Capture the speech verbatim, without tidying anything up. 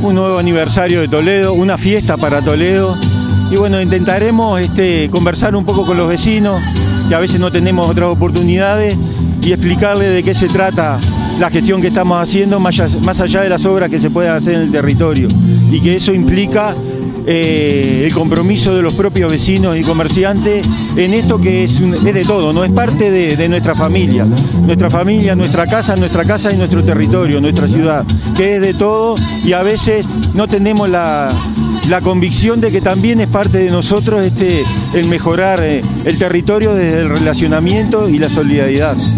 un nuevo aniversario de Toledo, una fiesta para Toledo. Y bueno, intentaremos este, conversar un poco con los vecinos, que a veces no tenemos otras oportunidades, y explicarles de qué se trata la gestión que estamos haciendo, más allá, más allá de las obras que se puedan hacer en el territorio, y que eso implica eh, el compromiso de los propios vecinos y comerciantes en esto que es, un, es de todo, no es parte de, de nuestra familia, nuestra familia, nuestra casa, nuestra casa y nuestro territorio, nuestra ciudad, que es de todo, y a veces no tenemos la... la convicción de que también es parte de nosotros este, el mejorar eh, el territorio desde el relacionamiento y la solidaridad.